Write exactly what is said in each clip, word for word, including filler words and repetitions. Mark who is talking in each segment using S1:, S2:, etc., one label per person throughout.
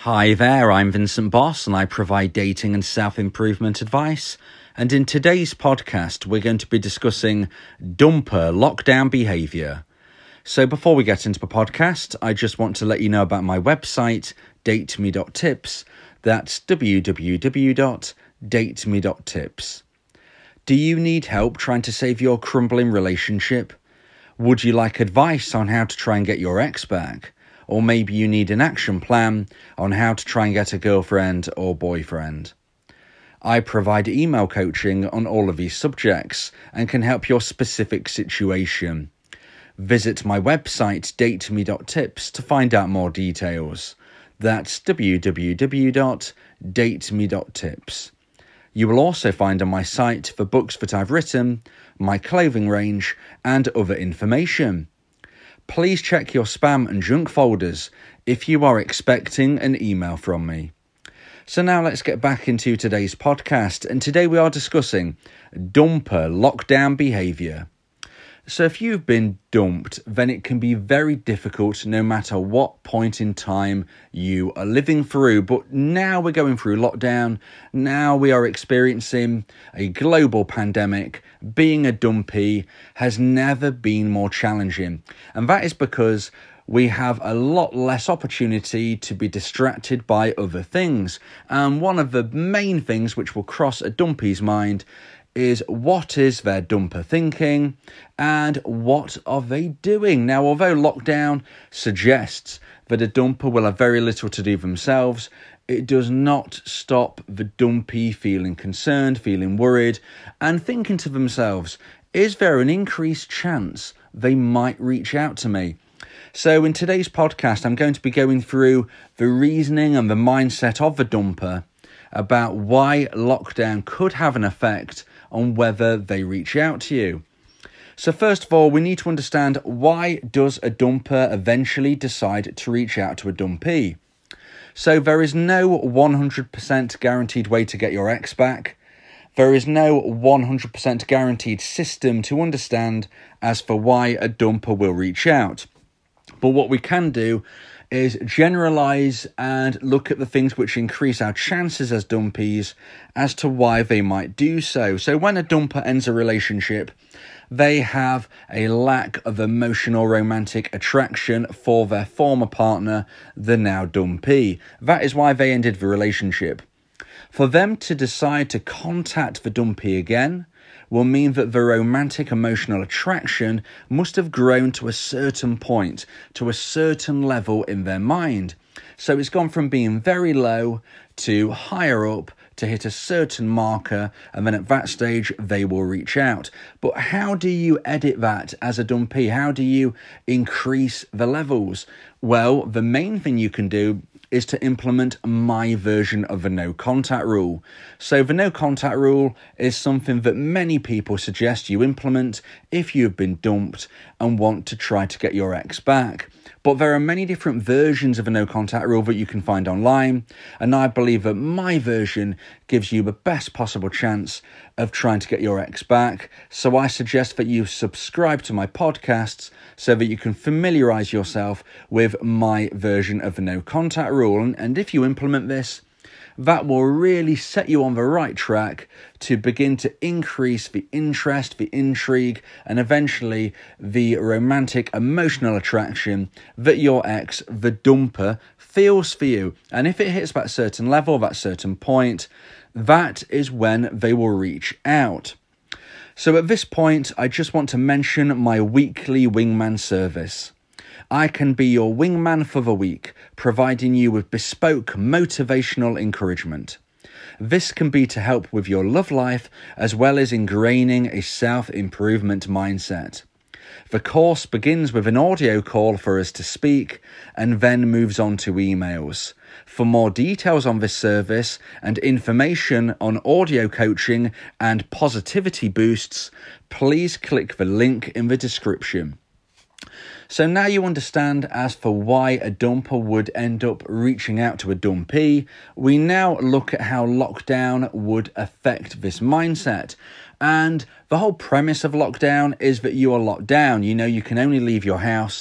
S1: Hi there, I'm Vincent Boss and I provide dating and self-improvement advice. And in today's podcast, we're going to be discussing dumper lockdown behaviour. So before we get into the podcast, I just want to let you know about my website, date me dot tips. That's w w w dot date me dot tips. Do you need help trying to save your crumbling relationship? Would you like advice on how to try and get your ex back? Or maybe you need an action plan on how to try and get a girlfriend or boyfriend. I provide email coaching on all of these subjects and can help your specific situation. Visit my website, date me dot tips, to find out more details. That's w w w dot date me dot tips. You will also find on my site the books that I've written, my clothing range, and other information. Please check your spam and junk folders if you are expecting an email from me. So now let's get back into today's podcast, and today we are discussing dumper lockdown behaviour. So if you've been dumped, then it can be very difficult no matter what point in time you are living through. But now we're going through lockdown. Now we are experiencing a global pandemic. Being a dumpy has never been more challenging. And that is because we have a lot less opportunity to be distracted by other things. And one of the main things which will cross a dumpy's mind is what is their dumper thinking and what are they doing? Now, although lockdown suggests that a dumper will have very little to do themselves, it does not stop the dumpy feeling concerned, feeling worried, and thinking to themselves, is there an increased chance they might reach out to me? So in today's podcast, I'm going to be going through the reasoning and the mindset of the dumper about why lockdown could have an effect on whether they reach out to you. So first of all, we need to understand, why does a dumper eventually decide to reach out to a dumpy? So there is no one hundred percent guaranteed way to get your ex back. There is no one hundred percent guaranteed system to understand as for why a dumper will reach out. But what we can do is generalise and look at the things which increase our chances as dumpies as to why they might do so. So when a dumper ends a relationship, they have a lack of emotional romantic attraction for their former partner, the now dumpy. That is why they ended the relationship. For them to decide to contact the dumpy again will mean that the romantic emotional attraction must have grown to a certain point, to a certain level in their mind. So it's gone from being very low to higher up to hit a certain marker, and then at that stage they will reach out. But how do you edit that as a dumpy? How do you increase the levels? Well, the main thing you can do is to implement my version of the no contact rule. So the no contact rule is something that many people suggest you implement if you've been dumped and want to try to get your ex back. But there are many different versions of a no contact rule that you can find online, and I believe that my version gives you the best possible chance of trying to get your ex back. So I suggest that you subscribe to my podcasts so that you can familiarise yourself with my version of the no contact rule. And, and if you implement this, that will really set you on the right track to begin to increase the interest, the intrigue, and eventually the romantic emotional attraction that your ex, the dumper, feels for you. And if it hits that certain level, that certain point, that is when they will reach out. So at this point, I just want to mention my weekly wingman service. I can be your wingman for the week, providing you with bespoke motivational encouragement. This can be to help with your love life as well as ingraining a self-improvement mindset. The course begins with an audio call for us to speak and then moves on to emails. For more details on this service and information on audio coaching and positivity boosts, please click the link in the description. So now you understand as for why a dumper would end up reaching out to a dumpy. We now look at how lockdown would affect this mindset. And the whole premise of lockdown is that you are locked down. You know, you can only leave your house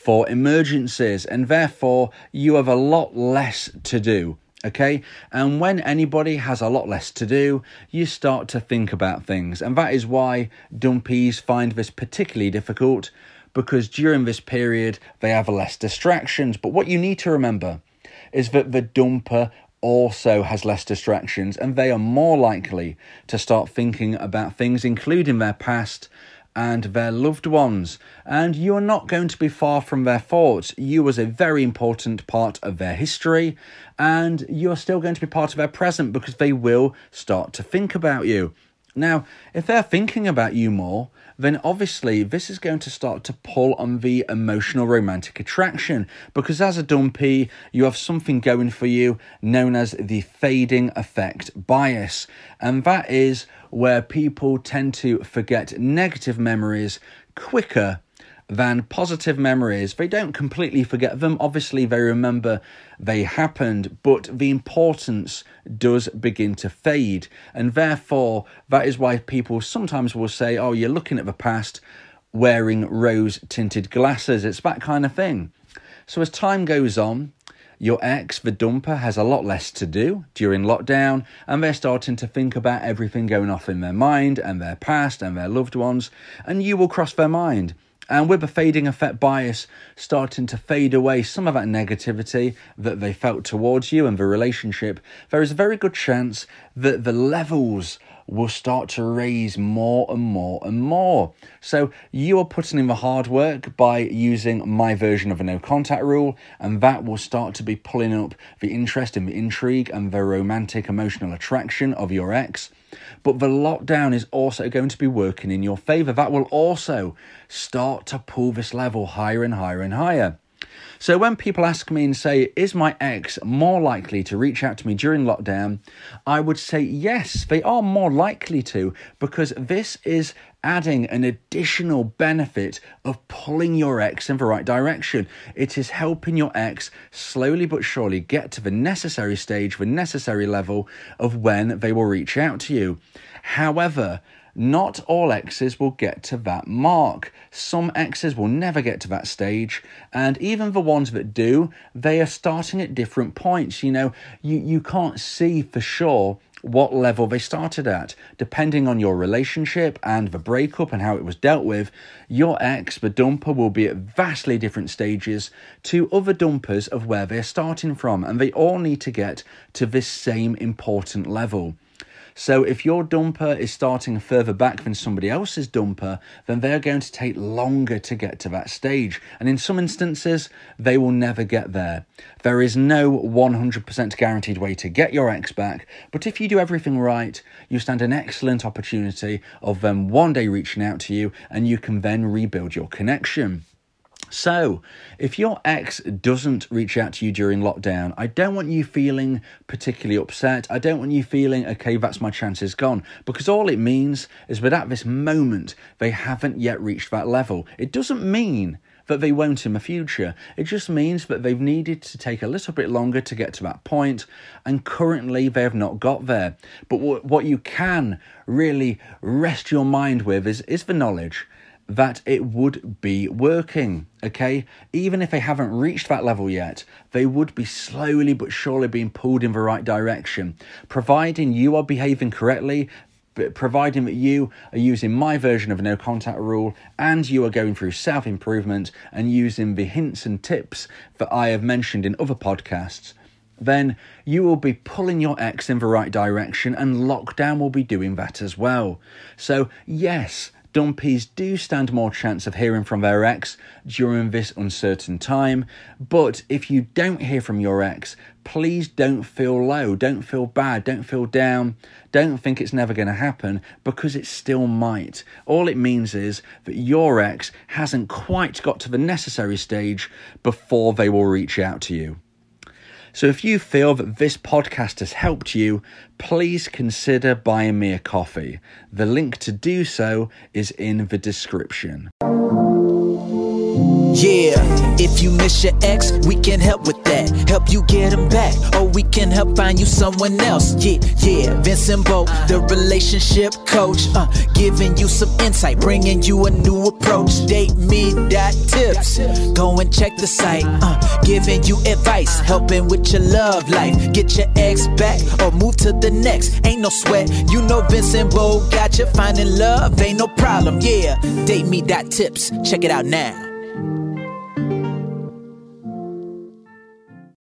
S1: for emergencies, and therefore you have a lot less to do. Okay, and when anybody has a lot less to do, you start to think about things, and that is why dumpies find this particularly difficult, because during this period they have less distractions. But what you need to remember is that the dumper also has less distractions, and they are more likely to start thinking about things including their past and their loved ones, and you are not going to be far from their thoughts. You was a very important part of their history, and you're still going to be part of their present, because they will start to think about you. Now, if they're thinking about you more, then obviously this is going to start to pull on the emotional romantic attraction, because as a dumpy, you have something going for you known as the fading effect bias. And that is where people tend to forget negative memories quicker than positive memories. They don't completely forget them. Obviously, they remember they happened, but the importance does begin to fade. And therefore, that is why people sometimes will say, oh, you're looking at the past wearing rose-tinted glasses. It's that kind of thing. So as time goes on, your ex, the dumper, has a lot less to do during lockdown, and they're starting to think about everything going off in their mind and their past and their loved ones, and you will cross their mind. And with the fading effect bias starting to fade away some of that negativity that they felt towards you and the relationship, there is a very good chance that the levels will start to raise more and more and more. So you are putting in the hard work by using my version of a no contact rule, and that will start to be pulling up the interest and the intrigue and the romantic emotional attraction of your ex. But the lockdown is also going to be working in your favour. That will also start to pull this level higher and higher and higher. So when people ask me and say, is my ex more likely to reach out to me during lockdown? I would say yes, they are more likely to, because this is adding an additional benefit of pulling your ex in the right direction. It is helping your ex slowly but surely get to the necessary stage, the necessary level of when they will reach out to you. However, not all exes will get to that mark. Some exes will never get to that stage, and even the ones that do, they are starting at different points. You know, you, you can't see for sure what level they started at. Depending on your relationship and the breakup and how it was dealt with, your ex, the dumper, will be at vastly different stages to other dumpers of where they're starting from, and they all need to get to this same important level. So if your dumper is starting further back than somebody else's dumper, then they're going to take longer to get to that stage. And in some instances, they will never get there. There is no one hundred percent guaranteed way to get your ex back, but if you do everything right, you stand an excellent opportunity of them one day reaching out to you, and you can then rebuild your connection. So, if your ex doesn't reach out to you during lockdown, I don't want you feeling particularly upset. I don't want you feeling, okay, that's my chances gone. Because all it means is that at this moment, they haven't yet reached that level. It doesn't mean that they won't in the future. It just means that they've needed to take a little bit longer to get to that point, and currently they have not got there. But what, what you can really rest your mind with is, is the knowledge that it would be working, okay? Even if they haven't reached that level yet, they would be slowly but surely being pulled in the right direction, providing you are behaving correctly, but providing that you are using my version of a no contact rule, and you are going through self-improvement and using the hints and tips that I have mentioned in other podcasts, then you will be pulling your ex in the right direction, and lockdown will be doing that as well. So yes, dumpies do stand more chance of hearing from their ex during this uncertain time, but if you don't hear from your ex, please don't feel low, don't feel bad, don't feel down, don't think it's never going to happen, because it still might. All it means is that your ex hasn't quite got to the necessary stage before they will reach out to you. So if you feel that this podcast has helped you, please consider buying me a coffee. The link to do so is in the description.
S2: Yeah, if you miss your ex, we can help with that. Help you get him back, or we can help find you someone else. Yeah, yeah, Vincent Bolt, the relationship coach, uh, giving you some insight, bringing you a new approach. Date me dot tips, go and check the site, uh, giving you advice, helping with your love life. Get your ex back or move to the next. Ain't no sweat, you know Vincent Bolt got you. Finding love ain't no problem, yeah. Date me dot tips, check it out now.